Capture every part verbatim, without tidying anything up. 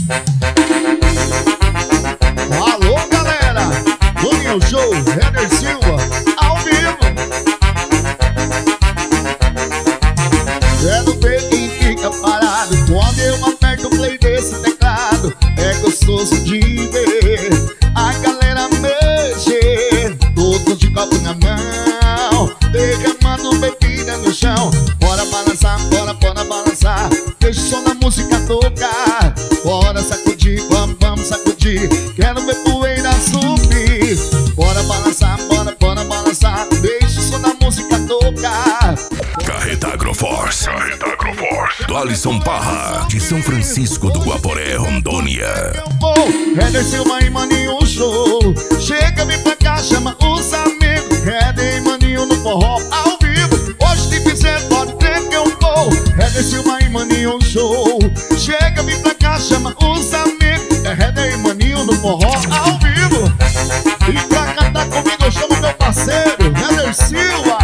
Alô, galera, Maninho Show, Éder Silva, ao vivo. Quero ver quem fica parado quando eu aperto o play desse teclado. É gostoso de ver a galera mexer, todos de copo na mão, derramando bebida no chão. Bora balançar, bora, bora balançar, deixa o som da música tocar. Bora sacudir, vamos, vamos sacudir, quero ver poeira subir. Bora balançar, bora, bora balançar, deixa o som da música tocar. Carreta Agroforce, Carreta Agroforce, do Alisson Parra, de São Francisco do Guaporé, Rondônia. Éder Silva e Maninho Show, chega, vem pra cá, chama os amigos. Éder e Maninho no forró, ao vivo. Hoje te fizer, pode crer que eu vou. Éder Silva e Maninho Show, chega, vem pra cá, chama os amigos. É Éder e Maninho no forró, ao vivo. E pra cantar comigo eu chamo meu parceiro, Éder Silva.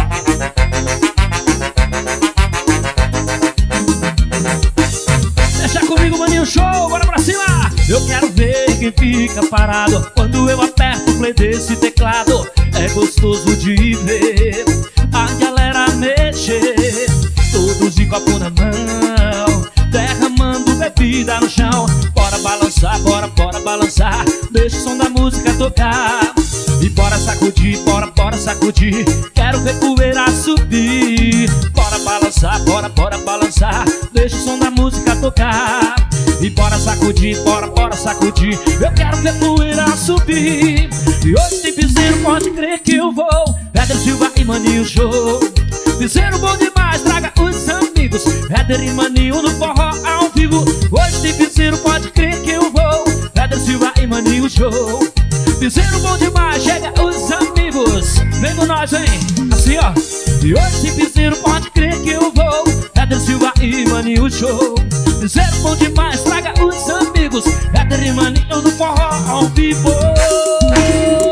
Deixa comigo, Maninho Show, bora pra cima! Eu quero ver quem fica parado quando eu aperto o play desse teclado. É gostoso de ver a galera mexer, todos de copo na mão, derramando bebida no chão. Bora balançar, bora, bora balançar, deixa o som da música tocar. E bora sacudir, bora, bora sacudir, quero ver poeira subir. Bora balançar, bora, bora balançar, deixa o som da música tocar. E bora sacudir, bora, bora sacudir, eu quero ver poeira subir. E hoje tem piseiro, pode crer que eu vou. Éder Silva e Maninho Show, piseiro bom demais, traga os amigos. Éder e Maninho no forró ao vivo. Hoje tem piseiro, pode crer que eu vou. Éder Silva e Maninho Show, piseiro bom demais, chega os amigos. Vem com nós, hein, assim ó. E hoje tem piseiro, pode crer que eu vou. Éder Silva e Maninho Show, piseiro bom demais, traga os amigos. Éder e Maninho no forró ao vivo.